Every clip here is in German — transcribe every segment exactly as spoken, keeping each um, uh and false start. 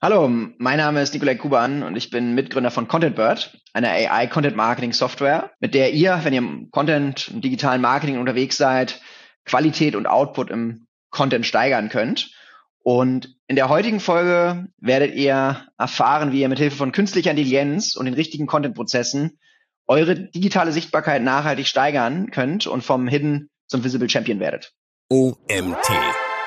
Hallo, mein Name ist Nikolai Kuban und ich bin Mitgründer von ContentBird, einer A I-Content-Marketing-Software, mit der ihr, wenn ihr im Content, im digitalen Marketing unterwegs seid, Qualität und Output im Content steigern könnt. Und in der heutigen Folge werdet ihr erfahren, wie ihr mit Hilfe von künstlicher Intelligenz und den richtigen Content-Prozessen eure digitale Sichtbarkeit nachhaltig steigern könnt und vom Hidden zum Visible Champion werdet. O M T.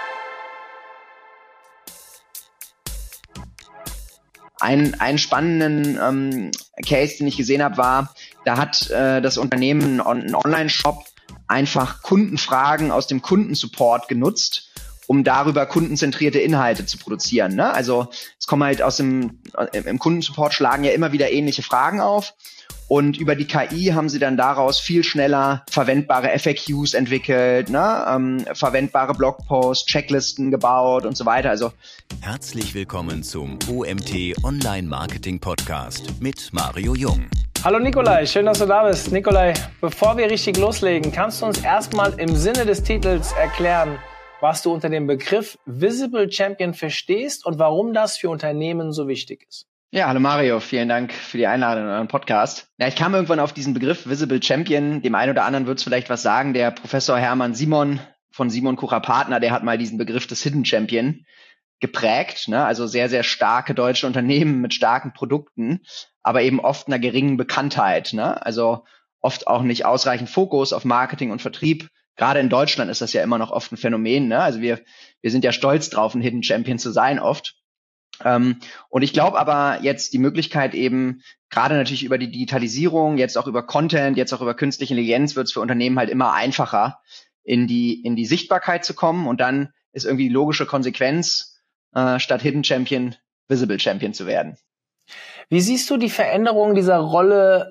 Ein, einen spannenden ähm, Case, den ich gesehen habe, war, da hat äh, das Unternehmen einen Online-Shop einfach Kundenfragen aus dem Kundensupport genutzt, um darüber kundenzentrierte Inhalte zu produzieren. Ne? Also es kommen halt aus dem im Kundensupport schlagen ja immer wieder ähnliche Fragen auf. Und über die K I haben sie dann daraus viel schneller verwendbare F A Qs entwickelt, ne? ähm, verwendbare Blogposts, Checklisten gebaut und so weiter. Also Herzlich willkommen zum O M T Online Marketing Podcast mit Mario Jung. Hallo Nikolai, schön, dass du da bist. Nikolai, bevor wir richtig loslegen, kannst du uns erstmal im Sinne des Titels erklären, was du unter dem Begriff Visible Champion verstehst und warum das für Unternehmen so wichtig ist? Ja, hallo Mario, vielen Dank für die Einladung in euren Podcast. Ja, ich kam irgendwann auf diesen Begriff Visible Champion. Dem einen oder anderen wird es vielleicht was sagen. Der Professor Hermann Simon von Simon Kucher Partner, der hat mal diesen Begriff des Hidden Champion geprägt. Ne? Also sehr, sehr starke deutsche Unternehmen mit starken Produkten, aber eben oft einer geringen Bekanntheit. Ne? Also oft auch nicht ausreichend Fokus auf Marketing und Vertrieb. Gerade in Deutschland ist das ja immer noch oft ein Phänomen. Ne? Also wir, wir sind ja stolz drauf, ein Hidden Champion zu sein oft. Ähm, und ich glaube aber jetzt die Möglichkeit eben, gerade natürlich über die Digitalisierung, jetzt auch über Content, jetzt auch über künstliche Intelligenz, wird es für Unternehmen halt immer einfacher, in die in die Sichtbarkeit zu kommen. Und dann ist irgendwie die logische Konsequenz, äh, statt Hidden Champion, Visible Champion zu werden. Wie siehst du die Veränderung dieser Rolle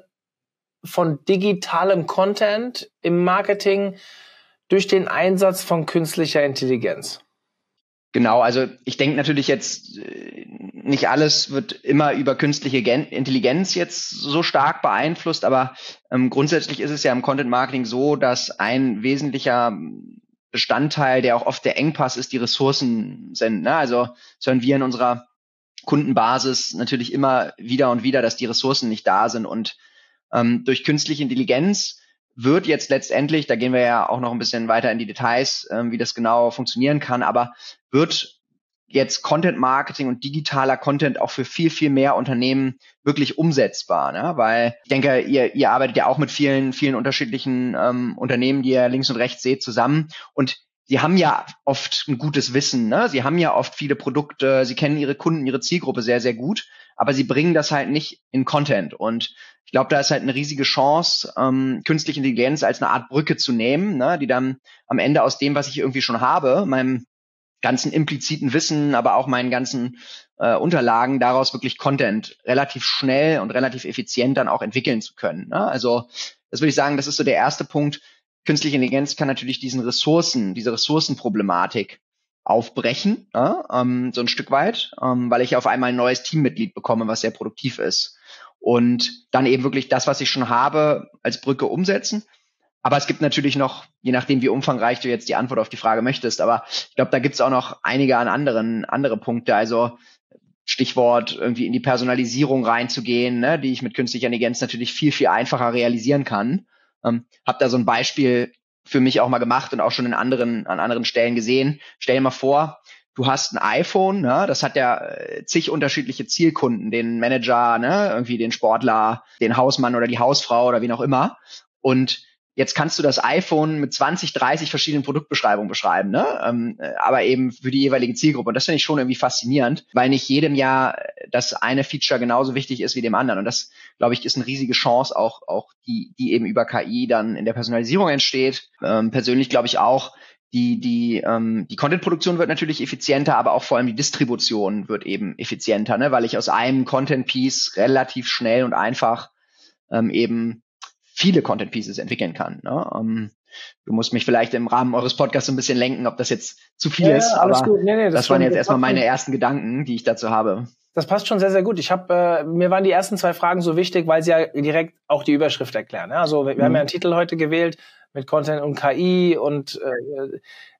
von digitalem Content im Marketing durch den Einsatz von künstlicher Intelligenz? Genau, also ich denke natürlich jetzt, nicht alles wird immer über künstliche Intelligenz jetzt so stark beeinflusst, aber ähm, grundsätzlich ist es ja im Content Marketing so, dass ein wesentlicher Bestandteil, der auch oft der Engpass ist, die Ressourcen sind. Ne? Also das hören wir in unserer Kundenbasis natürlich immer wieder und wieder, dass die Ressourcen nicht da sind. Und ähm, durch künstliche Intelligenz wird jetzt letztendlich, da gehen wir ja auch noch ein bisschen weiter in die Details, ähm, wie das genau funktionieren kann, aber wird jetzt Content Marketing und digitaler Content auch für viel, viel mehr Unternehmen wirklich umsetzbar, ne? Weil ich denke, ihr, ihr arbeitet ja auch mit vielen, vielen unterschiedlichen ähm, Unternehmen, die ihr links und rechts seht, zusammen, und sie haben ja oft ein gutes Wissen, ne? Sie haben ja oft viele Produkte, sie kennen ihre Kunden, ihre Zielgruppe sehr, sehr gut, aber sie bringen das halt nicht in Content. Und ich glaube, da ist halt eine riesige Chance, ähm, künstliche Intelligenz als eine Art Brücke zu nehmen, ne? Die dann am Ende aus dem, was ich irgendwie schon habe, meinem ganzen impliziten Wissen, aber auch meinen ganzen äh, Unterlagen, daraus wirklich Content relativ schnell und relativ effizient dann auch entwickeln zu können. Ne? Also das würde ich sagen, das ist so der erste Punkt. Künstliche Intelligenz kann natürlich diesen Ressourcen, diese Ressourcenproblematik aufbrechen, ne? ähm, so ein Stück weit, ähm, weil ich auf einmal ein neues Teammitglied bekomme, was sehr produktiv ist. Und dann eben wirklich das, was ich schon habe, als Brücke umsetzen. Aber es gibt natürlich noch, je nachdem, wie umfangreich du jetzt die Antwort auf die Frage möchtest, aber ich glaube, da gibt es auch noch einige an anderen andere Punkte. Also Stichwort irgendwie in die Personalisierung reinzugehen, ne, die ich mit künstlicher Intelligenz natürlich viel, viel einfacher realisieren kann. Ähm, hab da so ein Beispiel für mich auch mal gemacht und auch schon in anderen an anderen Stellen gesehen. Stell dir mal vor, du hast ein iPhone, ne, das hat ja äh, zig unterschiedliche Zielkunden, den Manager, ne, irgendwie den Sportler, den Hausmann oder die Hausfrau oder wen auch immer. Und jetzt kannst du das iPhone mit zwanzig, dreißig verschiedenen Produktbeschreibungen beschreiben, ne? Ähm, aber eben für die jeweilige Zielgruppe. Und das finde ich schon irgendwie faszinierend, weil nicht jedem Jahr das eine Feature genauso wichtig ist wie dem anderen. Und das, glaube ich, ist eine riesige Chance, auch, auch die, die eben über K I dann in der Personalisierung entsteht. Ähm, persönlich glaube ich auch, die, die, ähm, die Content-Produktion wird natürlich effizienter, aber auch vor allem die Distribution wird eben effizienter, ne? Weil ich aus einem Content-Piece relativ schnell und einfach ähm, eben viele Content Pieces entwickeln kann. Ne? Um, du musst mich vielleicht im Rahmen eures Podcasts so ein bisschen lenken, ob das jetzt zu viel ja, ist, alles aber gut. Nee, nee, das, das waren jetzt erstmal meine ersten Gedanken, die ich dazu habe. Das passt schon sehr, sehr gut. Ich habe, äh, mir waren die ersten zwei Fragen so wichtig, weil sie ja direkt auch die Überschrift erklären. Ne? Also wir, wir mhm. haben ja einen Titel heute gewählt mit Content und K I und äh,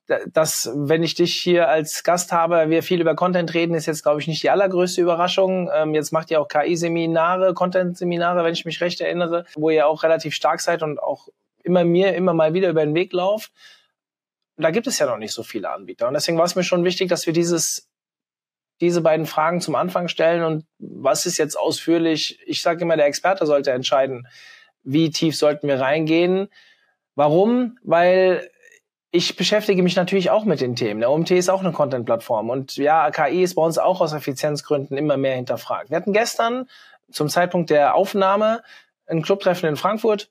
dass, wenn ich dich hier als Gast habe, wir viel über Content reden, ist jetzt, glaube ich, nicht die allergrößte Überraschung. Ähm, jetzt macht ihr auch K I-Seminare, Content-Seminare, wenn ich mich recht erinnere, wo ihr auch relativ stark seid und auch immer mir immer mal wieder über den Weg lauft. Da gibt es ja noch nicht so viele Anbieter. Und deswegen war es mir schon wichtig, dass wir dieses, diese beiden Fragen zum Anfang stellen. Und was ist jetzt ausführlich? Ich sage immer, der Experte sollte entscheiden, wie tief sollten wir reingehen. Warum? Weil ich beschäftige mich natürlich auch mit den Themen. Der O M T ist auch eine Content-Plattform. Und ja, K I ist bei uns auch aus Effizienzgründen immer mehr hinterfragt. Wir hatten gestern zum Zeitpunkt der Aufnahme ein Clubtreffen in Frankfurt.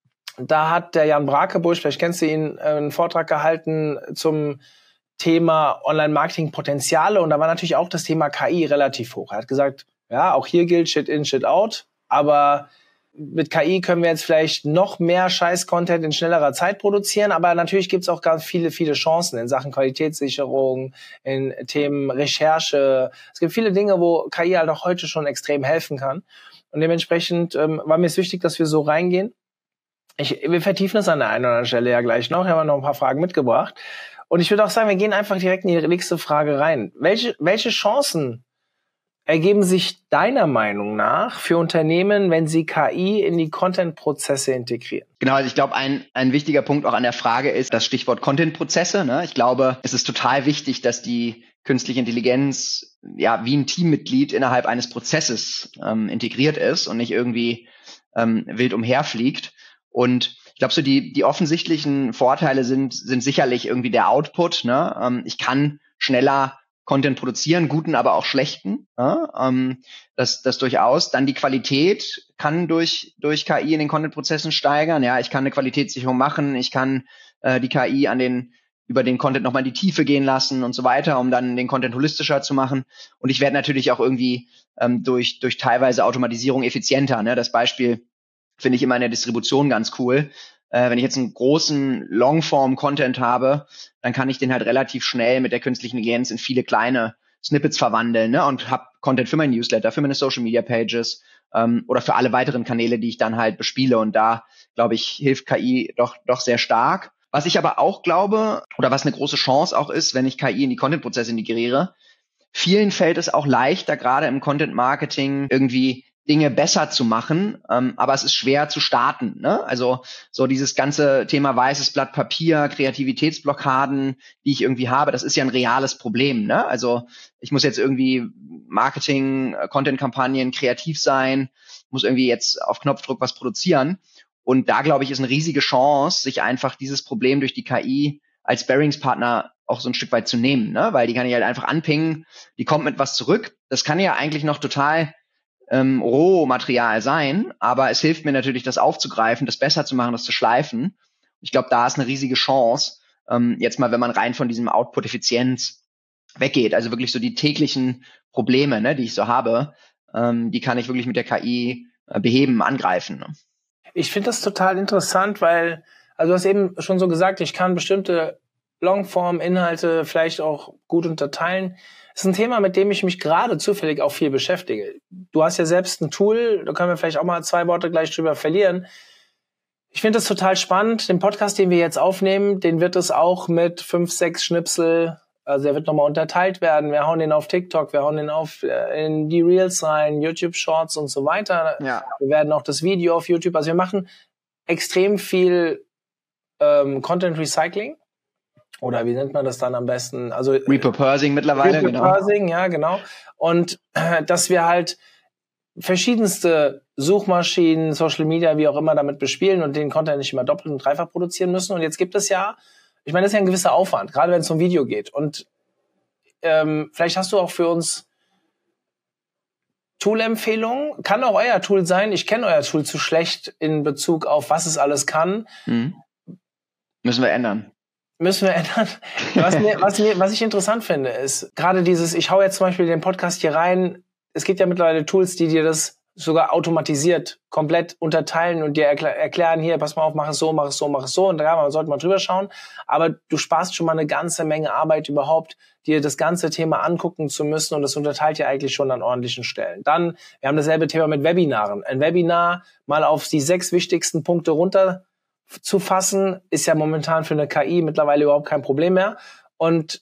Da hat der Jan Brakebusch, vielleicht kennst du ihn, einen Vortrag gehalten zum Thema Online-Marketing-Potenziale. Und da war natürlich auch das Thema K I relativ hoch. Er hat gesagt, ja, auch hier gilt Shit in, Shit out. Aber mit K I können wir jetzt vielleicht noch mehr Scheiß-Content in schnellerer Zeit produzieren, aber natürlich gibt es auch ganz viele, viele Chancen in Sachen Qualitätssicherung, in Themen Recherche. Es gibt viele Dinge, wo K I halt auch heute schon extrem helfen kann. Und dementsprechend ähm, war mir es wichtig, dass wir so reingehen. Ich, wir vertiefen es an der einen oder anderen Stelle ja gleich noch. Ich habe noch ein paar Fragen mitgebracht. Und ich würde auch sagen, wir gehen einfach direkt in die nächste Frage rein. Welche, welche Chancen ergeben sich deiner Meinung nach für Unternehmen, wenn sie K I in die Content-Prozesse integrieren? Genau, also ich glaube, ein, ein wichtiger Punkt auch an der Frage ist das Stichwort Content-Prozesse. Ne? Ich glaube, es ist total wichtig, dass die künstliche Intelligenz ja wie ein Teammitglied innerhalb eines Prozesses ähm, integriert ist und nicht irgendwie ähm, wild umherfliegt. Und ich glaube, so die, die offensichtlichen Vorteile sind, sind sicherlich irgendwie der Output. Ne? Ähm, ich kann schneller Content produzieren, guten, aber auch schlechten. Ja, ähm, das, das durchaus. Dann die Qualität kann durch durch K I in den Content-Prozessen steigern. Ja, ich kann eine Qualitätssicherung machen. Ich kann äh, die K I an den über den Content nochmal in die Tiefe gehen lassen und so weiter, um dann den Content holistischer zu machen. Und ich werde natürlich auch irgendwie ähm, durch durch teilweise Automatisierung effizienter. Ne? Das Beispiel finde ich immer in der Distribution ganz cool. Äh, wenn ich jetzt einen großen Longform-Content habe, dann kann ich den halt relativ schnell mit der künstlichen Intelligenz in viele kleine Snippets verwandeln, ne? Und habe Content für mein Newsletter, für meine Social-Media-Pages ähm, oder für alle weiteren Kanäle, die ich dann halt bespiele. Und da, glaube ich, hilft K I doch doch sehr stark. Was ich aber auch glaube, oder was eine große Chance auch ist, wenn ich K I in die Content-Prozesse integriere, vielen fällt es auch leichter, gerade im Content-Marketing irgendwie Dinge besser zu machen, ähm, aber es ist schwer zu starten. Ne? Also so dieses ganze Thema weißes Blatt Papier, Kreativitätsblockaden, die ich irgendwie habe, das ist ja ein reales Problem. Ne? Also ich muss jetzt irgendwie Marketing, Content-Kampagnen kreativ sein, muss irgendwie jetzt auf Knopfdruck was produzieren. Und da, glaube ich, ist eine riesige Chance, sich einfach dieses Problem durch die K I als Bearingspartner auch so ein Stück weit zu nehmen. Ne? Weil die kann ich halt einfach anpingen, die kommt mit was zurück. Das kann ja eigentlich noch total Ähm, Rohmaterial sein, aber es hilft mir natürlich, das aufzugreifen, das besser zu machen, das zu schleifen. Ich glaube, da ist eine riesige Chance, ähm, jetzt mal, wenn man rein von diesem Output-Effizienz weggeht, also wirklich so die täglichen Probleme, ne, die ich so habe, ähm, die kann ich wirklich mit der K I äh, beheben, angreifen. Ne? Ich finde das total interessant, weil, also du hast eben schon so gesagt, ich kann bestimmte Longform-Inhalte vielleicht auch gut unterteilen. Das ist ein Thema, mit dem ich mich gerade zufällig auch viel beschäftige. Du hast ja selbst ein Tool, da können wir vielleicht auch mal zwei Worte gleich drüber verlieren. Ich finde das total spannend. Den Podcast, den wir jetzt aufnehmen, den wird es auch mit fünf, sechs Schnipsel, also der wird nochmal unterteilt werden. Wir hauen den auf TikTok, wir hauen den auf in die Reels rein, YouTube Shorts und so weiter. Ja. Wir werden auch das Video auf YouTube, also wir machen extrem viel ähm, Content Recycling. Oder wie nennt man das dann am besten? Also Repurposing mittlerweile, Repurposing, genau. ja, genau. Und äh, dass wir halt verschiedenste Suchmaschinen, Social Media, wie auch immer, damit bespielen und den Content nicht immer doppelt und dreifach produzieren müssen. Und jetzt gibt es ja, ich meine, das ist ja ein gewisser Aufwand, gerade wenn es um Video geht. Und ähm, vielleicht hast du auch für uns Tool-Empfehlungen. Kann auch euer Tool sein. Ich kenne euer Tool zu schlecht in Bezug auf, was es alles kann. Mhm. Müssen wir ändern. Müssen wir ändern. Was, mir, was, mir, was ich interessant finde, ist gerade dieses, ich hau jetzt zum Beispiel den Podcast hier rein, es gibt ja mittlerweile Tools, die dir das sogar automatisiert komplett unterteilen und dir erklär, erklären, hier, pass mal auf, mach es so, mach es so, mach es so. Und da sollte man drüber schauen. Aber du sparst schon mal eine ganze Menge Arbeit überhaupt, dir das ganze Thema angucken zu müssen. Und das unterteilt ja eigentlich schon an ordentlichen Stellen. Dann, wir haben dasselbe Thema mit Webinaren. Ein Webinar mal auf die sechs wichtigsten Punkte runter zu fassen, ist ja momentan für eine K I mittlerweile überhaupt kein Problem mehr. Und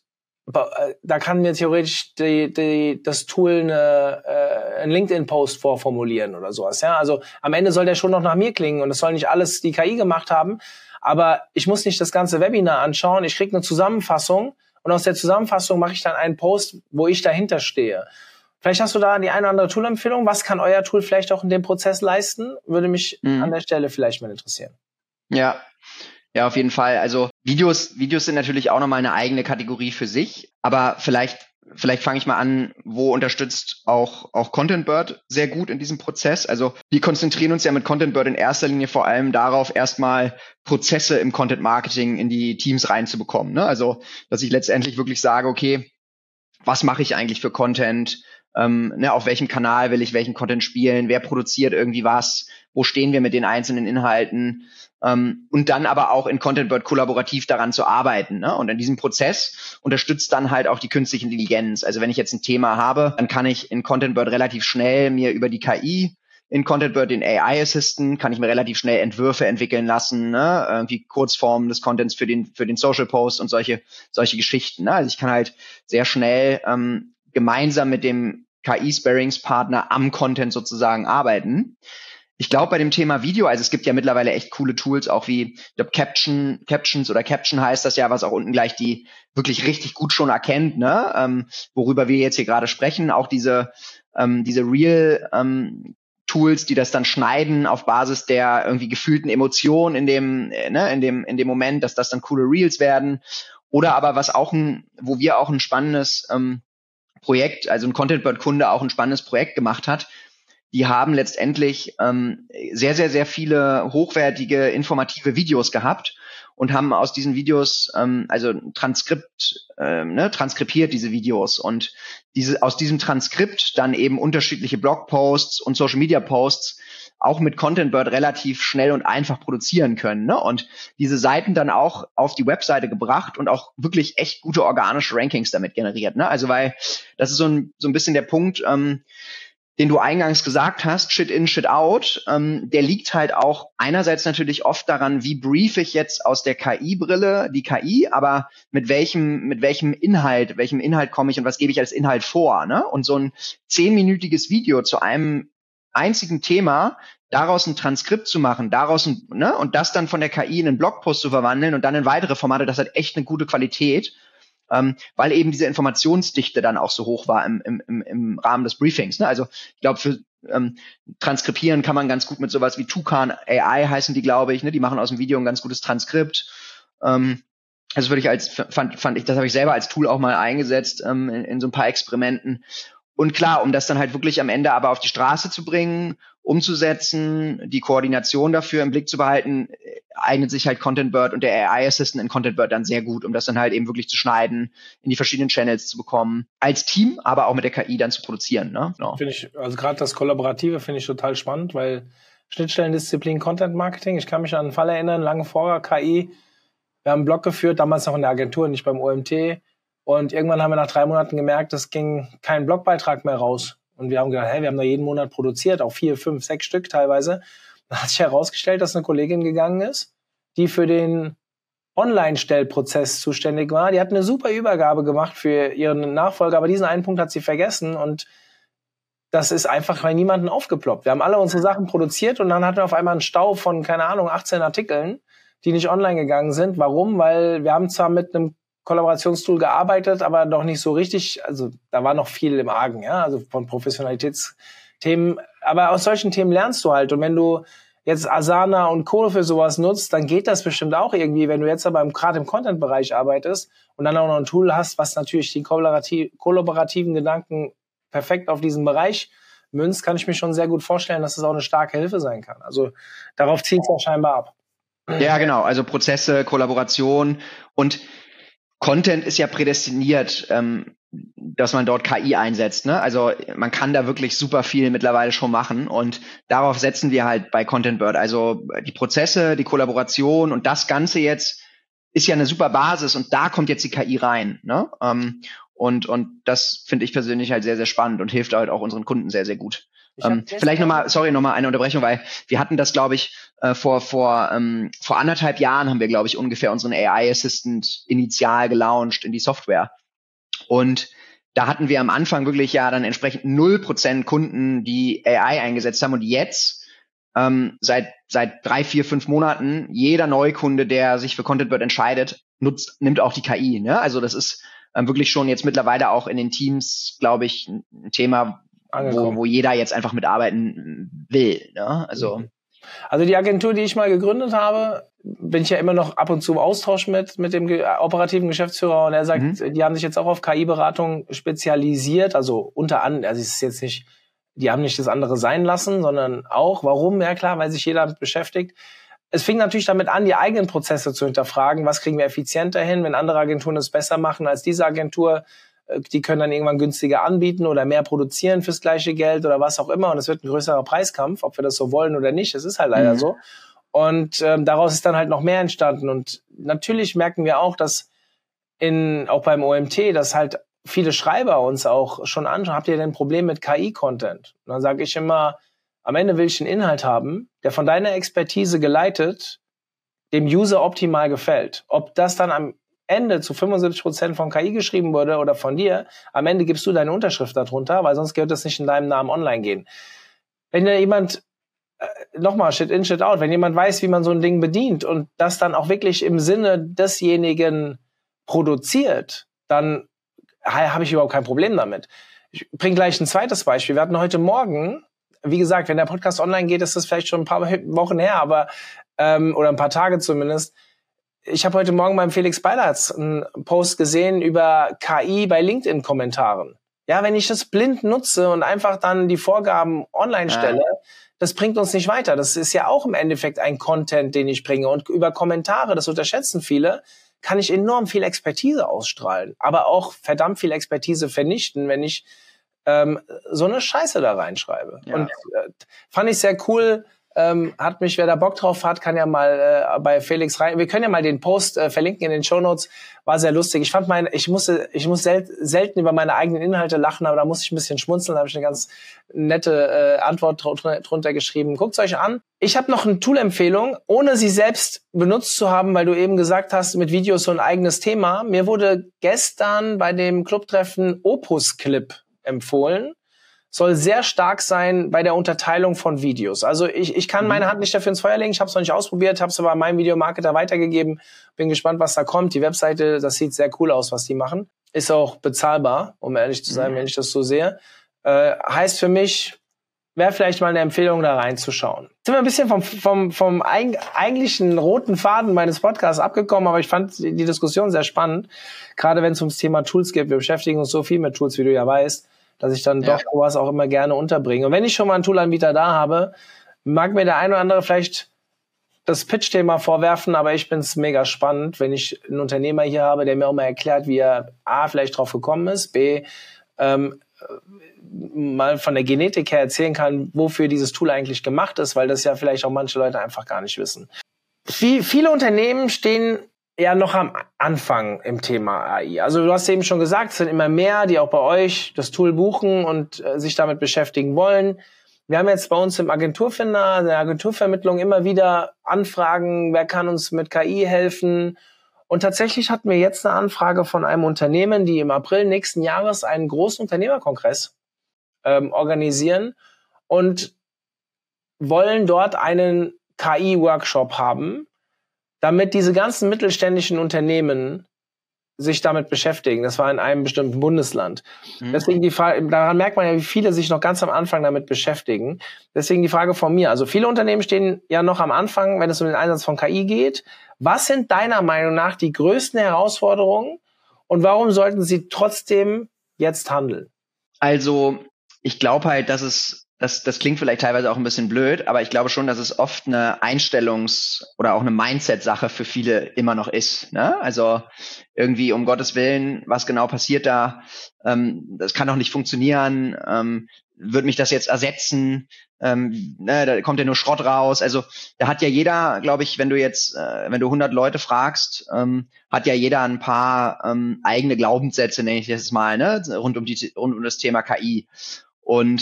da kann mir theoretisch die, die, das Tool eine, äh, einen LinkedIn-Post vorformulieren oder sowas. Ja, also am Ende soll der schon noch nach mir klingen und das soll nicht alles die K I gemacht haben. Aber ich muss nicht das ganze Webinar anschauen. Ich kriege eine Zusammenfassung und aus der Zusammenfassung mache ich dann einen Post, wo ich dahinter stehe. Vielleicht hast du da die eine oder andere Tool-Empfehlung. Was kann euer Tool vielleicht auch in dem Prozess leisten? Würde mich mhm. an der Stelle vielleicht mal interessieren. Ja. Ja, auf jeden Fall. Also Videos, Videos sind natürlich auch nochmal eine eigene Kategorie für sich. Aber vielleicht, vielleicht fange ich mal an, wo unterstützt auch, auch ContentBird sehr gut in diesem Prozess. Also wir konzentrieren uns ja mit ContentBird in erster Linie vor allem darauf, erstmal Prozesse im Content Marketing in die Teams reinzubekommen. Ne? Also, dass ich letztendlich wirklich sage, okay, was mache ich eigentlich für Content? Ähm, ne, auf welchem Kanal will ich welchen Content spielen? Wer produziert irgendwie was? Wo stehen wir mit den einzelnen Inhalten? Ähm, und dann aber auch in ContentBird kollaborativ daran zu arbeiten. Ne? Und in diesem Prozess unterstützt dann halt auch die künstliche Intelligenz. Also wenn ich jetzt ein Thema habe, dann kann ich in ContentBird relativ schnell mir über die K I in ContentBird, den A I Assistant, kann ich mir relativ schnell Entwürfe entwickeln lassen, ne? Irgendwie Kurzformen des Contents für den für den Social Post und solche solche Geschichten. Ne? Also ich kann halt sehr schnell ähm, gemeinsam mit dem K I-Sparringspartner am Content sozusagen arbeiten. Ich glaube, bei dem Thema Video, also es gibt ja mittlerweile echt coole Tools, auch wie, ich glaube, Caption, Captions oder Caption heißt das ja, was auch unten gleich die wirklich richtig gut schon erkennt, ne, ähm, worüber wir jetzt hier gerade sprechen. Auch diese, ähm, diese Real, ähm, Tools, die das dann schneiden auf Basis der irgendwie gefühlten Emotionen in dem, ne, in dem, in dem Moment, dass das dann coole Reels werden. Oder aber was auch ein, wo wir auch ein spannendes, ähm, Projekt, also ein ContentBird-Kunde auch ein spannendes Projekt gemacht hat. Die haben letztendlich ähm, sehr, sehr, sehr viele hochwertige, informative Videos gehabt und haben aus diesen Videos, ähm, also Transkript, ähm, ne, transkribiert diese Videos und diese aus diesem Transkript dann eben unterschiedliche Blogposts und Social-Media-Posts auch mit ContentBird relativ schnell und einfach produzieren können, ne? Und diese Seiten dann auch auf die Webseite gebracht und auch wirklich echt gute organische Rankings damit generiert, ne? Also weil das ist so ein so ein bisschen der Punkt, ähm, den du eingangs gesagt hast, Shit in, Shit out, ähm, der liegt halt auch einerseits natürlich oft daran, wie brief ich jetzt aus der K I-Brille die K I, aber mit welchem mit welchem Inhalt, welchem Inhalt komme ich und was gebe ich als Inhalt vor, ne? Und so ein zehnminütiges Video zu einem einzigen Thema, daraus ein Transkript zu machen, daraus ein, ne, und das dann von der K I in einen Blogpost zu verwandeln und dann in weitere Formate, das hat echt eine gute Qualität, ähm, weil eben diese Informationsdichte dann auch so hoch war im, im, im, im Rahmen des Briefings. Ne? Also ich glaube, für ähm, Transkribieren kann man ganz gut mit sowas wie Tukan A I heißen die, glaube ich, ne? Die machen aus dem Video ein ganz gutes Transkript. Ähm, also würde ich als fand, fand ich, das habe ich selber als Tool auch mal eingesetzt ähm, in, in so ein paar Experimenten. Und klar, um das dann halt wirklich am Ende aber auf die Straße zu bringen, umzusetzen, die Koordination dafür im Blick zu behalten, eignet sich halt ContentBird und der A I Assistant in ContentBird dann sehr gut, um das dann halt eben wirklich zu schneiden, in die verschiedenen Channels zu bekommen, als Team, aber auch mit der K I dann zu produzieren. Ne? Genau. Finde ich, also gerade das Kollaborative finde ich total spannend, weil Schnittstellendisziplin Content Marketing, ich kann mich an einen Fall erinnern, lange vorher K I, wir haben einen Blog geführt, damals noch in der Agentur, nicht beim O M T, und irgendwann haben wir nach drei Monaten gemerkt, es ging kein Blogbeitrag mehr raus. Und wir haben gedacht, hey, wir haben da jeden Monat produziert, auch vier, fünf, sechs Stück teilweise. Da hat sich herausgestellt, dass eine Kollegin gegangen ist, die für den Online-Stellprozess zuständig war. Die hat eine super Übergabe gemacht für ihren Nachfolger, aber diesen einen Punkt hat sie vergessen und das ist einfach bei niemandem aufgeploppt. Wir haben alle unsere Sachen produziert und dann hatten wir auf einmal einen Stau von, keine Ahnung, achtzehn Artikeln, die nicht online gegangen sind. Warum? Weil wir haben zwar mit einem Kollaborationstool gearbeitet, aber noch nicht so richtig, also da war noch viel im Argen, ja, also von Professionalitätsthemen, aber aus solchen Themen lernst du halt und wenn du jetzt Asana und Co. für sowas nutzt, dann geht das bestimmt auch irgendwie, wenn du jetzt aber gerade im Content-Bereich arbeitest und dann auch noch ein Tool hast, was natürlich die kollaborativ, kollaborativen Gedanken perfekt auf diesen Bereich münzt, kann ich mir schon sehr gut vorstellen, dass das auch eine starke Hilfe sein kann. Also darauf zielt es ja scheinbar ab. Ja, genau, also Prozesse, Kollaboration und Content ist ja prädestiniert, ähm, dass man dort K I einsetzt, ne? Also man kann da wirklich super viel mittlerweile schon machen und darauf setzen wir halt bei ContentBird. Also die Prozesse, die Kollaboration und das Ganze jetzt ist ja eine super Basis und da kommt jetzt die K I rein, ne? Ähm, und und das finde ich persönlich halt sehr, sehr spannend und hilft halt auch unseren Kunden sehr, sehr gut. Ähm, vielleicht nochmal, sorry, nochmal eine Unterbrechung, weil wir hatten das, glaube ich, äh, vor vor ähm, vor anderthalb Jahren haben wir, glaube ich, ungefähr unseren A I Assistant initial gelauncht in die Software. Und da hatten wir am Anfang wirklich ja dann entsprechend null Prozent Kunden, die A I eingesetzt haben. Und jetzt, ähm, seit seit drei, vier, fünf Monaten, jeder Neukunde, der sich für ContentBird entscheidet, nutzt, nimmt auch die K I. Ne? Also das ist ähm, wirklich schon jetzt mittlerweile auch in den Teams, glaube ich, ein Thema, wo, wo jeder jetzt einfach mitarbeiten will. Ne? Also Also die Agentur, die ich mal gegründet habe, bin ich ja immer noch ab und zu im Austausch mit mit dem ge- operativen Geschäftsführer und er sagt, mhm. die haben sich jetzt auch auf K I-Beratung spezialisiert, also unter anderem, also es ist jetzt nicht, die haben nicht das andere sein lassen, sondern auch, warum? Ja klar, weil sich jeder damit beschäftigt. Es fing natürlich damit an, die eigenen Prozesse zu hinterfragen, was kriegen wir effizienter hin, wenn andere Agenturen es besser machen als diese Agentur, die können dann irgendwann günstiger anbieten oder mehr produzieren fürs gleiche Geld oder was auch immer. Und es wird ein größerer Preiskampf, ob wir das so wollen oder nicht. Das ist halt leider mhm. so. Und ähm, daraus ist dann halt noch mehr entstanden. Und natürlich merken wir auch, dass in auch beim O M T, dass halt viele Schreiber uns auch schon anschauen, habt ihr denn ein Problem mit K I-Content? Und dann sage ich immer, am Ende will ich einen Inhalt haben, der von deiner Expertise geleitet dem User optimal gefällt. Ob das dann am Ende zu fünfundsiebzig Prozent von K I geschrieben wurde oder von dir, am Ende gibst du deine Unterschrift darunter, weil sonst wird das nicht in deinem Namen online gehen. Wenn da jemand, äh, nochmal, Shit in, Shit out, wenn jemand weiß, wie man so ein Ding bedient und das dann auch wirklich im Sinne desjenigen produziert, dann habe ich überhaupt kein Problem damit. Ich bringe gleich ein zweites Beispiel. Wir hatten heute Morgen, wie gesagt, wenn der Podcast online geht, ist das vielleicht schon ein paar Wochen her, aber ähm, oder ein paar Tage zumindest. Ich habe heute Morgen beim Felix Beilatz einen Post gesehen über K I bei LinkedIn-Kommentaren. Ja, wenn ich das blind nutze und einfach dann die Vorgaben online stelle, ja. das bringt uns nicht weiter. Das ist ja auch im Endeffekt ein Content, den ich bringe. Und über Kommentare, das unterschätzen viele, kann ich enorm viel Expertise ausstrahlen. Aber auch verdammt viel Expertise vernichten, wenn ich ähm, so eine Scheiße da reinschreibe. Ja. Und äh, fand ich sehr cool. Ähm, hat mich, wer da Bock drauf hat, kann ja mal äh, bei Felix rein. Wir können ja mal den Post äh, verlinken in den Shownotes. War sehr lustig. Ich fand mein, ich musste, ich muss sel- selten über meine eigenen Inhalte lachen, aber da musste ich ein bisschen schmunzeln. Da habe ich eine ganz nette äh, Antwort dr- drunter geschrieben. Guckt's euch an. Ich habe noch eine Tool-Empfehlung, ohne sie selbst benutzt zu haben, weil du eben gesagt hast, mit Videos so ein eigenes Thema. Mir wurde gestern bei dem Clubtreffen Opus Clip empfohlen. Soll sehr stark sein bei der Unterteilung von Videos. Also ich, ich kann meine Hand nicht dafür ins Feuer legen, ich habe es noch nicht ausprobiert, habe es aber meinem Videomarketer weitergegeben. Bin gespannt, was da kommt. Die Webseite, das sieht sehr cool aus, was die machen. Ist auch bezahlbar, um ehrlich zu sein, mhm. wenn ich das so sehe. Äh, heißt für mich, wäre vielleicht mal eine Empfehlung, da reinzuschauen. Jetzt sind wir ein bisschen vom, vom, vom eig- eigentlichen roten Faden meines Podcasts abgekommen, aber ich fand die Diskussion sehr spannend. Gerade wenn es ums Thema Tools geht. Wir beschäftigen uns so viel mit Tools, wie du ja weißt, dass ich dann ja. doch sowas auch immer gerne unterbringe. Und wenn ich schon mal einen Toolanbieter da habe, mag mir der ein oder andere vielleicht das Pitch-Thema vorwerfen, aber ich finde es mega spannend, wenn ich einen Unternehmer hier habe, der mir auch mal erklärt, wie er A, vielleicht drauf gekommen ist, B, ähm, mal von der Genetik her erzählen kann, wofür dieses Tool eigentlich gemacht ist, weil das ja vielleicht auch manche Leute einfach gar nicht wissen. Wie, viele Unternehmen stehen ja noch am Anfang im Thema A I. Also du hast eben schon gesagt, es sind immer mehr, die auch bei euch das Tool buchen und äh, sich damit beschäftigen wollen. Wir haben jetzt bei uns im Agenturfinder, der Agenturvermittlung immer wieder Anfragen, wer kann uns mit K I helfen? Und tatsächlich hatten wir jetzt eine Anfrage von einem Unternehmen, die im April nächsten Jahres einen großen Unternehmerkongress ähm, organisieren und wollen dort einen K I-Workshop haben, damit diese ganzen mittelständischen Unternehmen sich damit beschäftigen. Das war in einem bestimmten Bundesland. Mhm. Deswegen die Frage, daran merkt man ja, wie viele sich noch ganz am Anfang damit beschäftigen. Deswegen die Frage von mir. Also viele Unternehmen stehen ja noch am Anfang, wenn es um den Einsatz von K I geht. Was sind deiner Meinung nach die größten Herausforderungen und warum sollten sie trotzdem jetzt handeln? Also ich glaube halt, dass es Das, das klingt vielleicht teilweise auch ein bisschen blöd, aber ich glaube schon, dass es oft eine Einstellungs- oder auch eine Mindset-Sache für viele immer noch ist. Ne? Also irgendwie um Gottes Willen, was genau passiert da? Ähm, das kann doch nicht funktionieren. Ähm, wird mich das jetzt ersetzen? Ähm, ne, da kommt ja nur Schrott raus. Also da hat ja jeder, glaube ich, wenn du jetzt, äh, wenn du hundert Leute fragst, ähm, hat ja jeder ein paar ähm, eigene Glaubenssätze, nenne ich das mal, ne, rund um die rund um das Thema K I. Und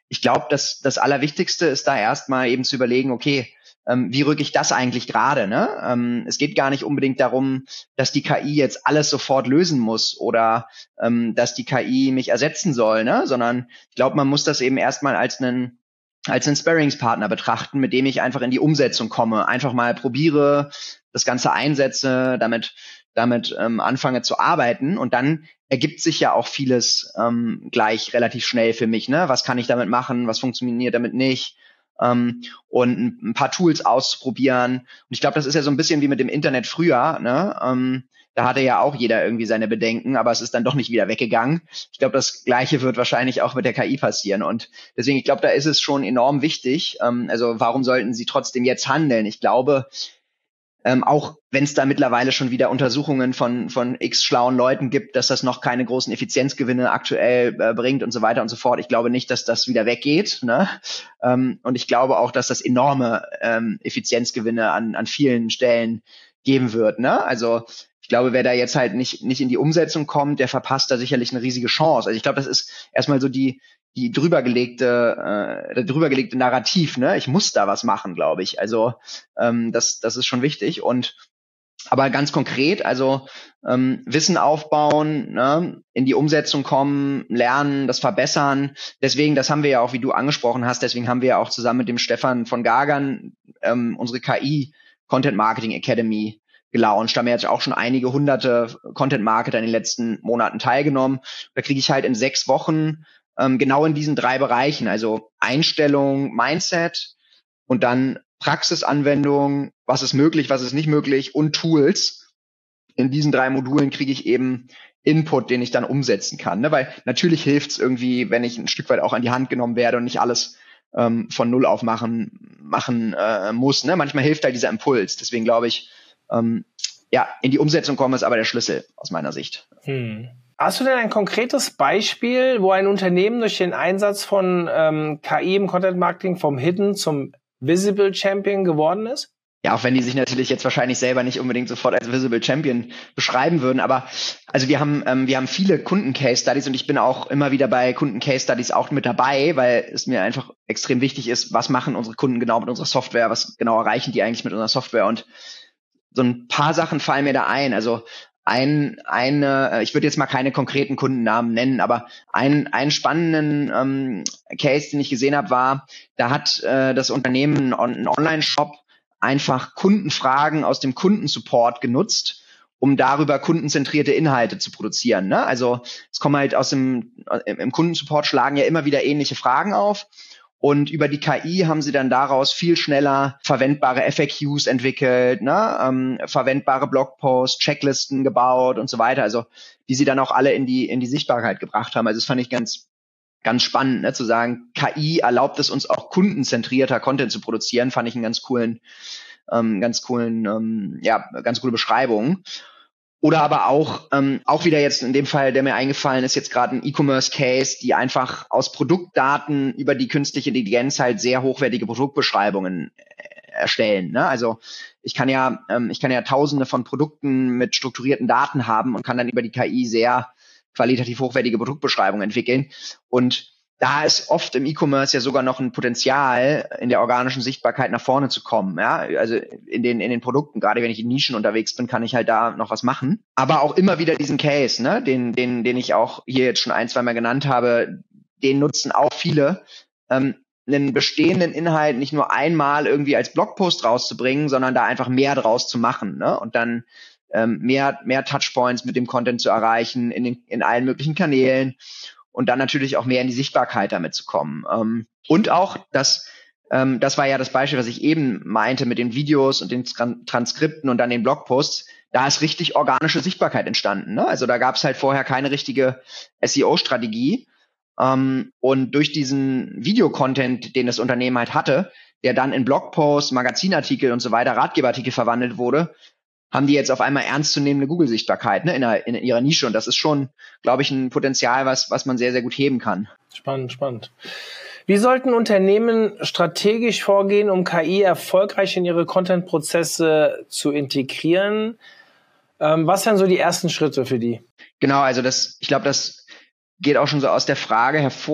ich glaube, dass das Allerwichtigste ist da erstmal eben zu überlegen, okay, ähm, wie rücke ich das eigentlich gerade? Ne? Ähm, es geht gar nicht unbedingt darum, dass die K I jetzt alles sofort lösen muss oder ähm, dass die K I mich ersetzen soll, ne? Sondern ich glaube, man muss das eben erstmal als einen als einen Sparringspartner betrachten, mit dem ich einfach in die Umsetzung komme, einfach mal probiere, das Ganze einsetze, damit damit ähm, anfange zu arbeiten und dann ergibt sich ja auch vieles ähm, gleich relativ schnell für mich. Ne? Was kann ich damit machen? Was funktioniert damit nicht? Ähm, und ein, ein paar Tools auszuprobieren. Und ich glaube, das ist ja so ein bisschen wie mit dem Internet früher. Ne? Ähm, da hatte ja auch jeder irgendwie seine Bedenken, aber es ist dann doch nicht wieder weggegangen. Ich glaube, das Gleiche wird wahrscheinlich auch mit der K I passieren. Und deswegen, ich glaube, da ist es schon enorm wichtig. Ähm, also warum sollten sie trotzdem jetzt handeln? Ich glaube, Ähm, auch wenn es da mittlerweile schon wieder Untersuchungen von von x schlauen Leuten gibt, dass das noch keine großen Effizienzgewinne aktuell äh, bringt und so weiter und so fort. Ich glaube nicht, dass das wieder weggeht. Ne? Ähm, und ich glaube auch, dass das enorme ähm, Effizienzgewinne an an vielen Stellen geben wird. Ne? Also ich glaube, wer da jetzt halt nicht nicht in die Umsetzung kommt, der verpasst da sicherlich eine riesige Chance. Also ich glaube, das ist erstmal so die die drübergelegte, äh, drübergelegte Narrativ, ne? Ich muss da was machen, glaube ich. Also ähm, das, das ist schon wichtig. Und aber ganz konkret, also ähm, Wissen aufbauen, ne? In die Umsetzung kommen, lernen, das verbessern. Deswegen, das haben wir ja auch, wie du angesprochen hast, deswegen haben wir ja auch zusammen mit dem Stefan von Gagern ähm, unsere K I Content Marketing Academy gelauncht. Da haben wir jetzt auch schon einige hunderte Content Marketer in den letzten Monaten teilgenommen. Da kriege ich halt in sechs Wochen Ähm, genau in diesen drei Bereichen, also Einstellung, Mindset und dann Praxisanwendung, was ist möglich, was ist nicht möglich und Tools. In diesen drei Modulen kriege ich eben Input, den ich dann umsetzen kann. Ne? Weil natürlich hilft es irgendwie, wenn ich ein Stück weit auch an die Hand genommen werde und nicht alles ähm, von Null auf machen, machen äh, muss. Ne? Manchmal hilft halt dieser Impuls. Deswegen glaube ich, ähm, ja, in die Umsetzung kommen ist aber der Schlüssel aus meiner Sicht. Hm. Hast du denn ein konkretes Beispiel, wo ein Unternehmen durch den Einsatz von ähm, K I im Content Marketing vom Hidden zum Visible Champion geworden ist? Ja, auch wenn die sich natürlich jetzt wahrscheinlich selber nicht unbedingt sofort als Visible Champion beschreiben würden, aber also wir haben ähm, wir haben viele Kunden-Case-Studies und ich bin auch immer wieder bei Kunden-Case-Studies auch mit dabei, weil es mir einfach extrem wichtig ist, was machen unsere Kunden genau mit unserer Software, was genau erreichen die eigentlich mit unserer Software und so ein paar Sachen fallen mir da ein. Also ein, eine, ich würde jetzt mal keine konkreten Kundennamen nennen, aber ein, einen spannenden ähm, Case, den ich gesehen habe, war, da hat äh, das Unternehmen einen Online-Shop einfach Kundenfragen aus dem Kundensupport genutzt, um darüber kundenzentrierte Inhalte zu produzieren. Ne? Also es kommen halt aus dem, im Kundensupport schlagen ja immer wieder ähnliche Fragen auf. Und über die K I haben sie dann daraus viel schneller verwendbare F A Qs entwickelt, ne? ähm, verwendbare Blogposts, Checklisten gebaut und so weiter. Also die sie dann auch alle in die in die Sichtbarkeit gebracht haben. Also das fand ich ganz ganz spannend, ne? zu sagen, K I erlaubt es uns auch kundenzentrierter Content zu produzieren. Fand ich einen ganz coolen, ähm, ganz coolen, ähm, ja, ganz coole Beschreibung. Oder aber auch, ähm, auch wieder jetzt in dem Fall, der mir eingefallen ist, jetzt gerade ein E-Commerce-Case, die einfach aus Produktdaten über die künstliche Intelligenz halt sehr hochwertige Produktbeschreibungen äh, erstellen. Ne? Also ich kann ja, ähm, ich kann ja Tausende von Produkten mit strukturierten Daten haben und kann dann über die K I sehr qualitativ hochwertige Produktbeschreibungen entwickeln. Und da ist oft im E-Commerce ja sogar noch ein Potenzial, in der organischen Sichtbarkeit nach vorne zu kommen. Ja, also in den in den Produkten, gerade wenn ich in Nischen unterwegs bin, kann ich halt da noch was machen. Aber auch immer wieder diesen Case, ne, den den den ich auch hier jetzt schon ein, zwei Mal genannt habe, den nutzen auch viele, ähm, einen bestehenden Inhalt nicht nur einmal irgendwie als Blogpost rauszubringen, sondern da einfach mehr draus zu machen, ne, und dann ähm, mehr mehr Touchpoints mit dem Content zu erreichen in den in allen möglichen Kanälen. Und dann natürlich auch mehr in die Sichtbarkeit damit zu kommen. Ähm, und auch, das, ähm, das war ja das Beispiel, was ich eben meinte mit den Videos und den Tran- Transkripten und dann den Blogposts, da ist richtig organische Sichtbarkeit entstanden. Ne? Also da gab es halt vorher keine richtige S E O-Strategie. Ähm, und durch diesen Videocontent, den das Unternehmen halt hatte, der dann in Blogposts, Magazinartikel und so weiter, Ratgeberartikel verwandelt wurde, haben die jetzt auf einmal ernstzunehmende Google-Sichtbarkeit, ne, in, der, in ihrer Nische. Und das ist schon, glaube ich, ein Potenzial, was, was man sehr, sehr gut heben kann. Spannend, spannend. Wie sollten Unternehmen strategisch vorgehen, um K I erfolgreich in ihre Content-Prozesse zu integrieren? Ähm, was wären so die ersten Schritte für die? Genau, also das, ich glaube, das geht auch schon so aus der Frage hervor.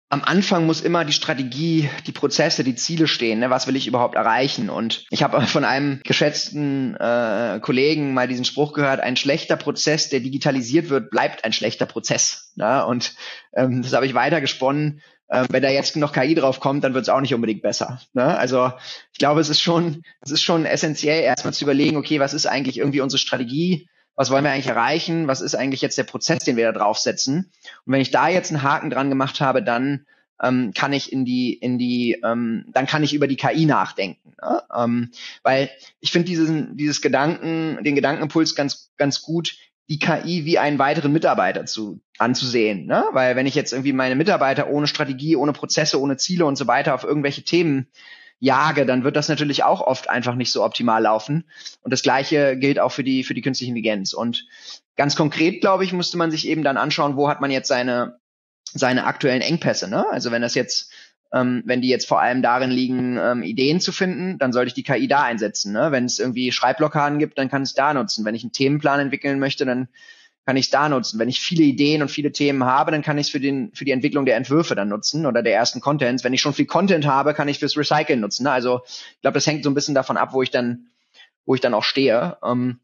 am Anfang muss immer die Strategie, die Prozesse, die Ziele stehen. Ne? Was will ich überhaupt erreichen? Und ich habe von einem geschätzten äh, Kollegen mal diesen Spruch gehört, ein schlechter Prozess, der digitalisiert wird, bleibt ein schlechter Prozess. Ne? Und ähm, das habe ich weitergesponnen. Ähm, wenn da jetzt noch K I drauf kommt, dann wird es auch nicht unbedingt besser. Ne? Also ich glaube, es ist schon, es ist schon essentiell, erstmal zu überlegen, okay, was ist eigentlich irgendwie unsere Strategie? Was wollen wir eigentlich erreichen? Was ist eigentlich jetzt der Prozess, den wir da draufsetzen? Und wenn ich da jetzt einen Haken dran gemacht habe, dann ähm, kann ich in die, in die, ähm, dann kann ich über die K I nachdenken. Ne? Ähm, weil ich finde diesen, dieses Gedanken, den Gedankenimpuls ganz, ganz gut, die K I wie einen weiteren Mitarbeiter zu anzusehen. Ne? Weil wenn ich jetzt irgendwie meine Mitarbeiter ohne Strategie, ohne Prozesse, ohne Ziele und so weiter auf irgendwelche Themen jage, dann wird das natürlich auch oft einfach nicht so optimal laufen. Und das Gleiche gilt auch für die, für die künstliche Intelligenz. Und ganz konkret, glaube ich, musste man sich eben dann anschauen, wo hat man jetzt seine, seine aktuellen Engpässe, ne? Also wenn das jetzt, ähm, wenn die jetzt vor allem darin liegen, ähm, Ideen zu finden, dann sollte ich die K I da einsetzen, ne? Wenn es irgendwie Schreibblockaden gibt, dann kann ich es da nutzen. Wenn ich einen Themenplan entwickeln möchte, dann kann ich es da nutzen. Wenn ich viele Ideen und viele Themen habe, dann kann ich es für den für die Entwicklung der Entwürfe dann nutzen oder der ersten Contents. Wenn ich schon viel Content habe, kann ich fürs Recyceln nutzen. Ne? Also ich glaube, das hängt so ein bisschen davon ab, wo ich dann wo ich dann auch stehe. Ähm,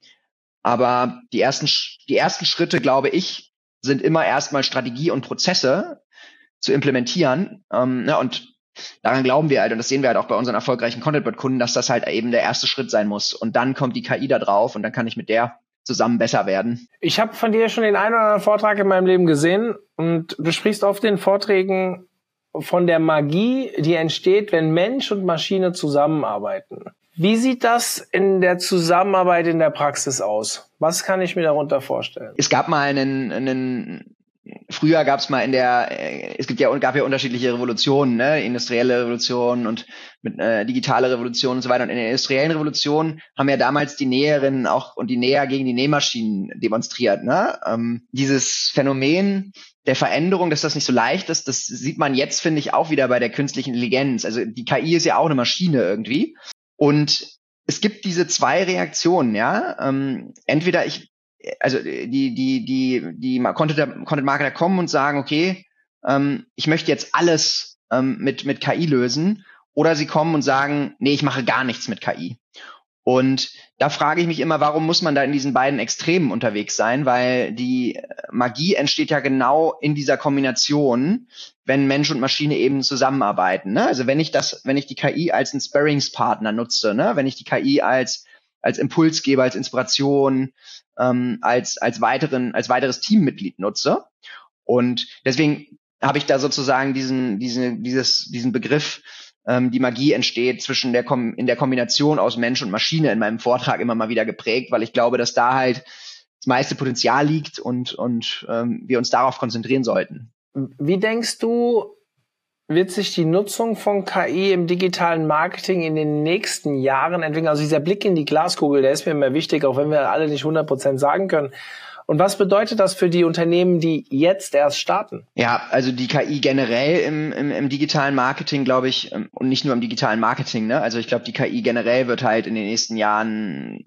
aber die ersten die ersten Schritte, glaube ich, sind immer erstmal Strategie und Prozesse zu implementieren. Ähm, ne? Und daran glauben wir halt, und das sehen wir halt auch bei unseren erfolgreichen Content-Bot-Kunden, dass das halt eben der erste Schritt sein muss. Und dann kommt die K I da drauf und dann kann ich mit der zusammen besser werden. Ich habe von dir schon den einen oder anderen Vortrag in meinem Leben gesehen und du sprichst auf den Vorträgen von der Magie, die entsteht, wenn Mensch und Maschine zusammenarbeiten. Wie sieht das in der Zusammenarbeit in der Praxis aus? Was kann ich mir darunter vorstellen? Es gab mal einen, einen Früher gab es mal in der, es gibt ja gab ja unterschiedliche Revolutionen, ne, industrielle Revolution und mit äh, digitale Revolution und so weiter. Und in der industriellen Revolution haben ja damals die Näherinnen auch und die Näher gegen die Nähmaschinen demonstriert. Ne? Ähm, dieses Phänomen der Veränderung, dass das nicht so leicht ist, das sieht man jetzt, finde ich, auch wieder bei der künstlichen Intelligenz. Also die K I ist ja auch eine Maschine irgendwie. Und es gibt diese zwei Reaktionen, ja. Ähm, entweder ich Also die die die die Content Content Marketer kommen und sagen, okay, ähm, ich möchte jetzt alles ähm, mit mit K I lösen, oder sie kommen und sagen, nee, ich mache gar nichts mit K I. Und da frage ich mich immer, warum muss man da in diesen beiden Extremen unterwegs sein? Weil die Magie entsteht ja genau in dieser Kombination, wenn Mensch und Maschine eben zusammenarbeiten. Ne? Also wenn ich das, wenn ich die K I als einen Sparringspartner nutze, ne? Wenn ich die K I als als Impulsgeber, als Inspiration, ähm, als als weiteren als weiteres Teammitglied nutze. Und deswegen habe ich da sozusagen diesen diesen dieses diesen Begriff, ähm, die Magie entsteht zwischen der Kom- in der Kombination aus Mensch und Maschine in meinem Vortrag immer mal wieder geprägt, weil ich glaube, dass da halt das meiste Potenzial liegt und und ähm, wir uns darauf konzentrieren sollten. Wie denkst du, wird sich die Nutzung von K I im digitalen Marketing in den nächsten Jahren entwickeln? Also dieser Blick in die Glaskugel, der ist mir immer wichtig, auch wenn wir alle nicht hundert Prozent sagen können. Und was bedeutet das für die Unternehmen, die jetzt erst starten? Ja, also die K I generell im, im, im digitalen Marketing, glaube ich, und nicht nur im digitalen Marketing, ne? Also ich glaube, die K I generell wird halt in den nächsten Jahren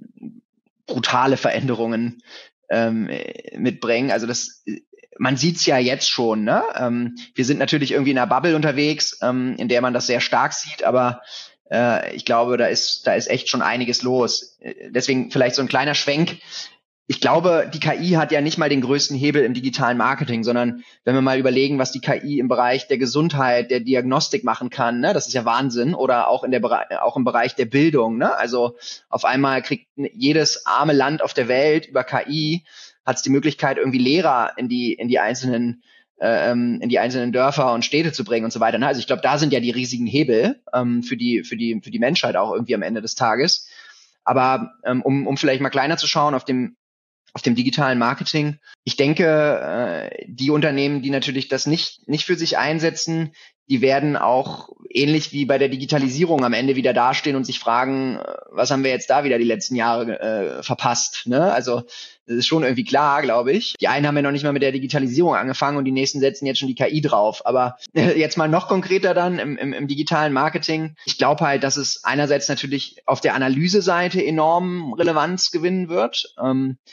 brutale Veränderungen ähm, mitbringen. Also das Man sieht's ja jetzt schon, ne? Ähm, wir sind natürlich irgendwie in einer Bubble unterwegs, ähm, in der man das sehr stark sieht, aber äh, ich glaube, da ist da ist echt schon einiges los. Deswegen vielleicht so ein kleiner Schwenk. Ich glaube, die K I hat ja nicht mal den größten Hebel im digitalen Marketing, sondern wenn wir mal überlegen, was die K I im Bereich der Gesundheit, der Diagnostik machen kann, ne, das ist ja Wahnsinn, oder auch in der auch im Bereich der Bildung, ne? Also auf einmal kriegt jedes arme Land auf der Welt über K I hat es die Möglichkeit, irgendwie Lehrer in die in die einzelnen ähm, in die einzelnen Dörfer und Städte zu bringen und so weiter. Ne? Also ich glaube, da sind ja die riesigen Hebel ähm, für die für die für die Menschheit auch irgendwie am Ende des Tages. Aber ähm, um um vielleicht mal kleiner zu schauen auf dem auf dem digitalen Marketing. Ich denke, äh, die Unternehmen, die natürlich das nicht nicht für sich einsetzen, die werden auch ähnlich wie bei der Digitalisierung am Ende wieder dastehen und sich fragen, was haben wir jetzt da wieder die letzten Jahre äh, verpasst? Ne? Also das ist schon irgendwie klar, glaube ich. Die einen haben ja noch nicht mal mit der Digitalisierung angefangen und die nächsten setzen jetzt schon die K I drauf. Aber äh, jetzt mal noch konkreter dann im, im, im digitalen Marketing. Ich glaube halt, dass es einerseits natürlich auf der Analyseseite enorm Relevanz gewinnen wird. Ähm,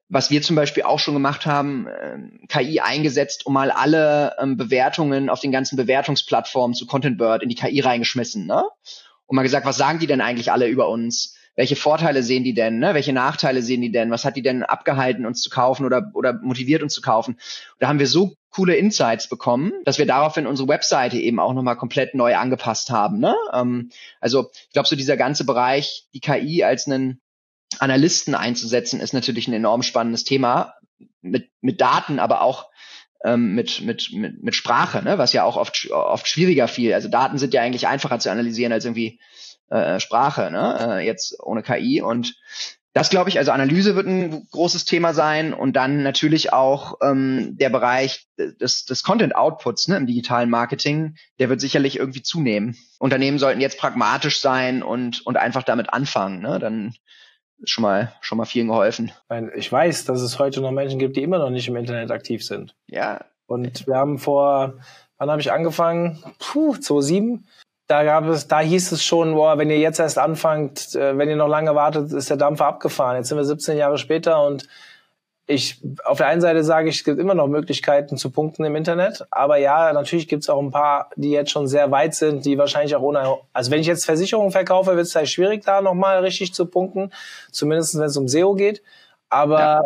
was wir zum Beispiel auch schon gemacht haben, äh, K I eingesetzt, um mal alle ähm, Bewertungen auf den ganzen Bewertungsplattformen zu ContentBird in die K I reingeschmissen, ne? Und mal gesagt, was sagen die denn eigentlich alle über uns? Welche Vorteile sehen die denn? Ne? Welche Nachteile sehen die denn? Was hat die denn abgehalten, uns zu kaufen oder oder motiviert, uns zu kaufen? Und da haben wir so coole Insights bekommen, dass wir daraufhin unsere Webseite eben auch nochmal komplett neu angepasst haben. Ne? Ähm, also ich glaube, so dieser ganze Bereich, die K I als einen Analysten einzusetzen, ist natürlich ein enorm spannendes Thema mit mit Daten, aber auch ähm, mit mit mit mit Sprache, ne? Was ja auch oft oft schwieriger fiel. Also Daten sind ja eigentlich einfacher zu analysieren als irgendwie Äh, Sprache, ne? Äh, jetzt ohne K I. Und das, glaube ich, also Analyse wird ein großes Thema sein und dann natürlich auch ähm, der Bereich des, des Content-Outputs, ne, im digitalen Marketing, der wird sicherlich irgendwie zunehmen. Unternehmen sollten jetzt pragmatisch sein und und einfach damit anfangen, ne? Dann ist schon mal schon mal vielen geholfen. Ich weiß, dass es heute noch Menschen gibt, die immer noch nicht im Internet aktiv sind. Ja. Und wir haben vor, wann habe ich angefangen? Puh, zweitausendsieben. Da gab es, da hieß es schon, boah, wenn ihr jetzt erst anfangt, äh, wenn ihr noch lange wartet, ist der Dampfer abgefahren. Jetzt sind wir siebzehn Jahre später und ich, auf der einen Seite sage ich, es gibt immer noch Möglichkeiten zu punkten im Internet, aber ja, natürlich gibt es auch ein paar, die jetzt schon sehr weit sind, die wahrscheinlich auch ohne, also wenn ich jetzt Versicherungen verkaufe, wird es halt schwierig, da nochmal richtig zu punkten, zumindest wenn es um S E O geht, aber ja.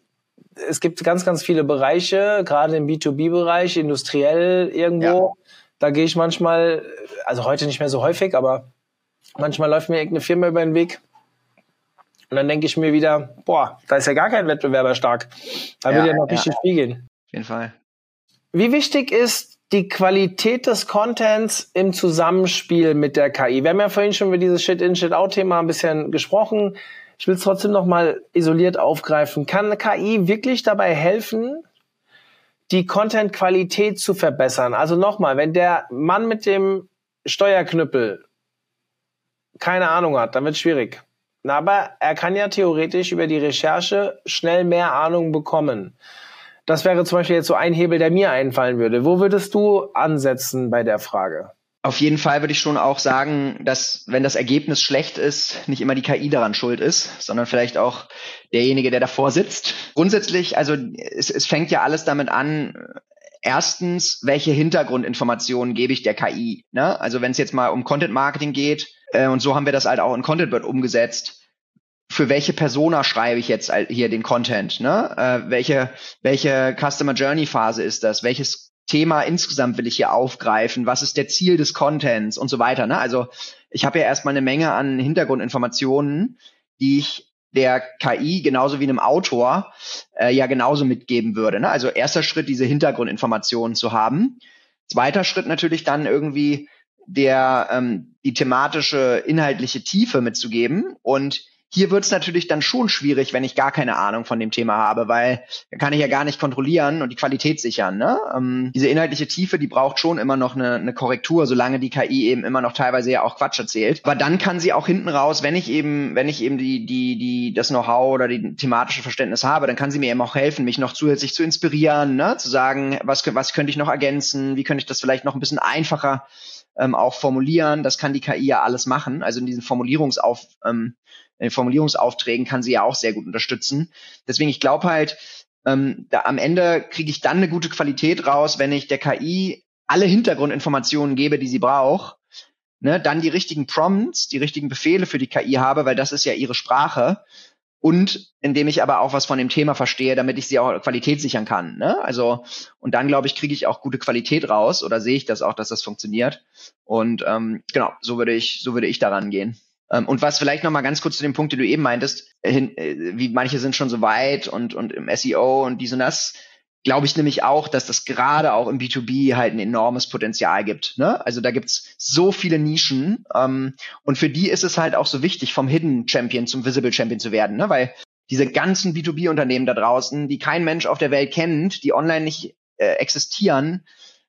Es gibt ganz, ganz viele Bereiche, gerade im B zwei B-Bereich, industriell irgendwo, ja. Da gehe ich manchmal, also heute nicht mehr so häufig, aber manchmal läuft mir irgendeine Firma über den Weg und dann denke ich mir wieder, boah, da ist ja gar kein Wettbewerber stark. Da ja, wird ja noch ja. richtig viel gehen. Auf jeden Fall. Wie wichtig ist die Qualität des Contents im Zusammenspiel mit der K I? Wir haben ja vorhin schon über dieses Shit-in, Shit-out-Thema ein bisschen gesprochen. Ich will es trotzdem noch mal isoliert aufgreifen. Kann K I wirklich dabei helfen, die Content-Qualität zu verbessern? Also nochmal, wenn der Mann mit dem Steuerknüppel keine Ahnung hat, dann wird es schwierig. Na, aber er kann ja theoretisch über die Recherche schnell mehr Ahnung bekommen. Das wäre zum Beispiel jetzt so ein Hebel, der mir einfallen würde. Wo würdest du ansetzen bei der Frage? Auf jeden Fall würde ich schon auch sagen, dass, wenn das Ergebnis schlecht ist, nicht immer die K I daran schuld ist, sondern vielleicht auch derjenige, der davor sitzt. Grundsätzlich, also es, es fängt ja alles damit an, erstens, welche Hintergrundinformationen gebe ich der K I? Ne? Also wenn es jetzt mal um Content Marketing geht, äh, und so haben wir das halt auch in ContentBird umgesetzt, für welche Persona schreibe ich jetzt hier den Content? Ne? Äh, welche, welche Customer Journey Phase ist das? Welches Thema insgesamt will ich hier aufgreifen? Was ist der Ziel des Contents und so weiter? Ne? Also ich habe ja erstmal eine Menge an Hintergrundinformationen, die ich der K I genauso wie einem Autor äh, ja genauso mitgeben würde. Ne? Also erster Schritt, diese Hintergrundinformationen zu haben. Zweiter Schritt natürlich dann irgendwie der ähm, die thematische, inhaltliche Tiefe mitzugeben. Und hier wird es natürlich dann schon schwierig, wenn ich gar keine Ahnung von dem Thema habe, weil da kann ich ja gar nicht kontrollieren und die Qualität sichern. Ne? Ähm, diese inhaltliche Tiefe, die braucht schon immer noch eine, eine Korrektur, solange die K I eben immer noch teilweise ja auch Quatsch erzählt. Aber dann kann sie auch hinten raus, wenn ich eben, wenn ich eben die, die, die, das Know-how oder die thematische Verständnis habe, dann kann sie mir eben auch helfen, mich noch zusätzlich zu inspirieren, ne? Zu sagen, was, was könnte ich noch ergänzen, wie könnte ich das vielleicht noch ein bisschen einfacher ähm, auch formulieren. Das kann die K I ja alles machen. Also in diesen Formulierungsauf ähm, in den Formulierungsaufträgen kann sie ja auch sehr gut unterstützen. Deswegen, ich glaube halt, ähm, da am Ende kriege ich dann eine gute Qualität raus, wenn ich der K I alle Hintergrundinformationen gebe, die sie braucht, ne, dann die richtigen Prompts, die richtigen Befehle für die K I habe, weil das ist ja ihre Sprache, und indem ich aber auch was von dem Thema verstehe, damit ich sie auch Qualität sichern kann. Ne? Also, und dann, glaube ich, kriege ich auch gute Qualität raus, oder sehe ich das auch, dass das funktioniert. Und ähm, genau, so würde ich, so würde ich daran gehen. Und was vielleicht noch mal ganz kurz zu dem Punkt, den du eben meintest, hin, wie manche sind schon so weit und und im S E O und dies und das, glaube ich nämlich auch, dass das gerade auch im B zwei B halt ein enormes Potenzial gibt. Ne? Also da gibt's so viele Nischen, ähm, und für die ist es halt auch so wichtig, vom Hidden Champion zum Visible Champion zu werden, ne? Weil diese ganzen B zwei B-Unternehmen da draußen, die kein Mensch auf der Welt kennt, die online nicht äh, existieren,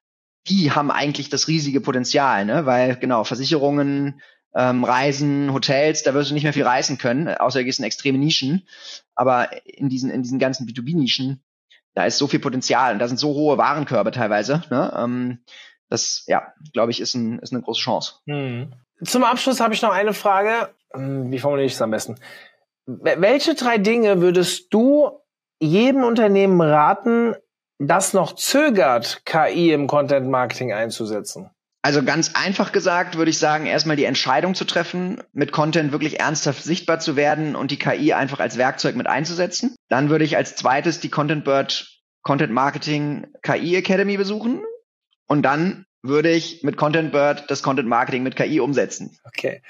die haben eigentlich das riesige Potenzial, ne? Weil genau, Versicherungen, ähm, Reisen, Hotels, da wirst du nicht mehr viel reisen können, außer du gehst in extreme Nischen. Aber in diesen in diesen ganzen B zwei B-Nischen, da ist so viel Potenzial und da sind so hohe Warenkörbe teilweise. Ne? Ähm, das, ja, glaube ich, ist, ein, ist eine große Chance. Hm. Zum Abschluss habe ich noch eine Frage. Wie formuliere ich es am besten? Welche drei Dinge würdest du jedem Unternehmen raten, das noch zögert, K I im Content-Marketing einzusetzen? Also ganz einfach gesagt würde ich sagen, erstmal die Entscheidung zu treffen, mit Content wirklich ernsthaft sichtbar zu werden und die K I einfach als Werkzeug mit einzusetzen. Dann würde ich als zweites die Content Bird Content Marketing K I Academy besuchen und dann würde ich mit Content Bird das Content Marketing mit K I umsetzen. Okay.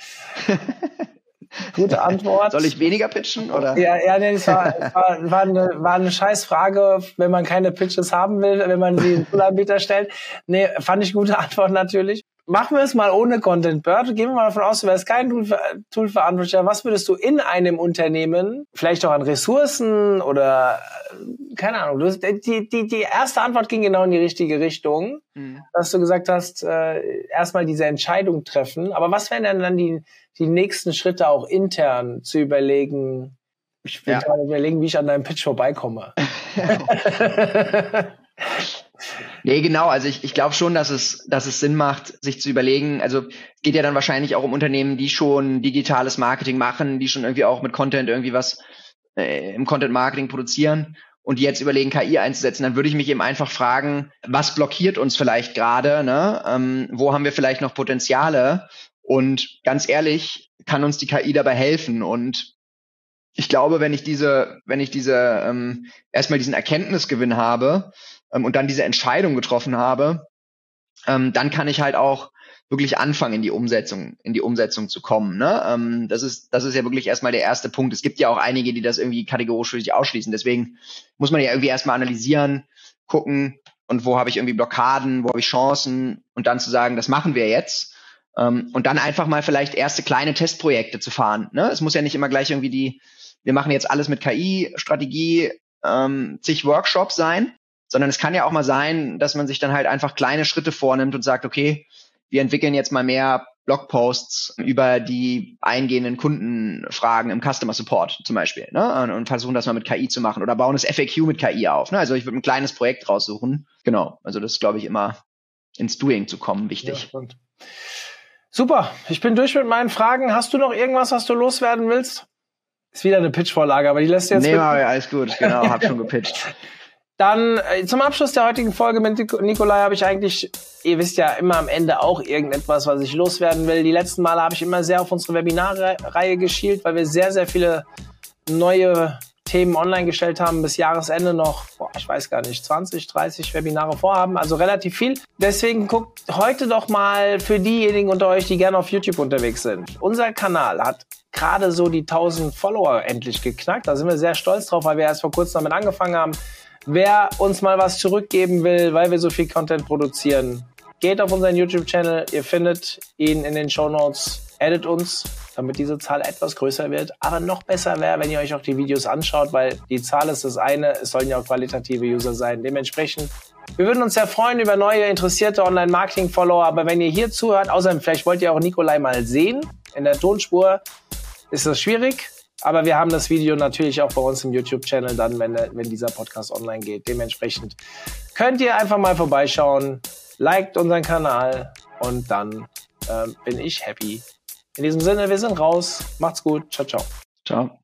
Gute Antwort. Soll ich weniger pitchen, oder? Ja, ja, nee, das war, war, war, eine, war eine Scheißfrage, wenn man keine Pitches haben will, wenn man sie in Toolanbieter stellt. Nee, fand ich gute Antwort natürlich. Machen wir es mal ohne Content Bird. Gehen wir mal davon aus, du wärst kein Tool-Verantwortlicher. Was würdest du in einem Unternehmen, vielleicht auch an Ressourcen oder, keine Ahnung, du, die, die, die erste Antwort ging genau in die richtige Richtung, mhm. dass du gesagt hast, äh, erstmal diese Entscheidung treffen. Aber was wären denn dann die, die nächsten Schritte auch intern zu überlegen? Ich will ja. gerade überlegen, wie ich an deinem Pitch vorbeikomme. Nee, genau. Also ich, ich glaube schon, dass es, dass es Sinn macht, sich zu überlegen. Also es geht ja dann wahrscheinlich auch um Unternehmen, die schon digitales Marketing machen, die schon irgendwie auch mit Content irgendwie was äh, im Content-Marketing produzieren und die jetzt überlegen, K I einzusetzen. Dann würde ich mich eben einfach fragen, was blockiert uns vielleicht gerade? Ne? Ähm, wo haben wir vielleicht noch Potenziale? Und ganz ehrlich, kann uns die K I dabei helfen? Und ich glaube, wenn ich diese, wenn ich diese ähm, erstmal diesen Erkenntnisgewinn habe, und dann diese Entscheidung getroffen habe, ähm, dann kann ich halt auch wirklich anfangen, in die Umsetzung, in die Umsetzung zu kommen. Ne? Ähm, das ist, das ist ja wirklich erstmal der erste Punkt. Es gibt ja auch einige, die das irgendwie kategorisch für sich ausschließen. Deswegen muss man ja irgendwie erstmal analysieren, gucken, und wo habe ich irgendwie Blockaden, wo habe ich Chancen, und dann zu sagen, das machen wir jetzt. Ähm, und dann einfach mal vielleicht erste kleine Testprojekte zu fahren. Ne? Es muss ja nicht immer gleich irgendwie die, wir machen jetzt alles mit K I-Strategie, ähm, zig Workshops sein, sondern es kann ja auch mal sein, dass man sich dann halt einfach kleine Schritte vornimmt und sagt, okay, wir entwickeln jetzt mal mehr Blogposts über die eingehenden Kundenfragen im Customer Support zum Beispiel, ne? Und versuchen das mal mit K I zu machen oder bauen das F A Q mit K I auf. Ne? Also ich würde ein kleines Projekt raussuchen. Genau, also das ist, glaube ich, immer ins Doing zu kommen, wichtig. Ja, super, ich bin durch mit meinen Fragen. Hast du noch irgendwas, was du loswerden willst? Ist wieder eine Pitch-Vorlage, aber die lässt du jetzt... Nee, aber alles gut, genau, hab schon gepitcht. Dann äh, zum Abschluss der heutigen Folge mit Nikolai habe ich eigentlich, ihr wisst ja, immer am Ende auch irgendetwas, was ich loswerden will. Die letzten Male habe ich immer sehr auf unsere Webinarreihe geschielt, weil wir sehr, sehr viele neue Themen online gestellt haben, bis Jahresende noch, boah, ich weiß gar nicht, zwanzig, dreißig Webinare vorhaben, also relativ viel. Deswegen guckt heute doch mal für diejenigen unter euch, die gerne auf YouTube unterwegs sind. Unser Kanal hat gerade so die tausend Follower endlich geknackt. Da sind wir sehr stolz drauf, weil wir erst vor kurzem damit angefangen haben. Wer uns mal was zurückgeben will, weil wir so viel Content produzieren, geht auf unseren YouTube-Channel. Ihr findet ihn in den Shownotes. Addet uns, damit diese Zahl etwas größer wird. Aber noch besser wäre, wenn ihr euch auch die Videos anschaut, weil die Zahl ist das eine. Es sollen ja auch qualitative User sein. Dementsprechend, wir würden uns sehr freuen über neue, interessierte Online-Marketing-Follower. Aber wenn ihr hier zuhört, außerdem vielleicht wollt ihr auch Nikolai mal sehen, in der Tonspur, ist das schwierig. Aber wir haben das Video natürlich auch bei uns im YouTube-Channel dann, wenn, wenn dieser Podcast online geht. Dementsprechend könnt ihr einfach mal vorbeischauen, liked unseren Kanal und dann ähm, bin ich happy. In diesem Sinne, wir sind raus. Macht's gut. Ciao, ciao. Ciao.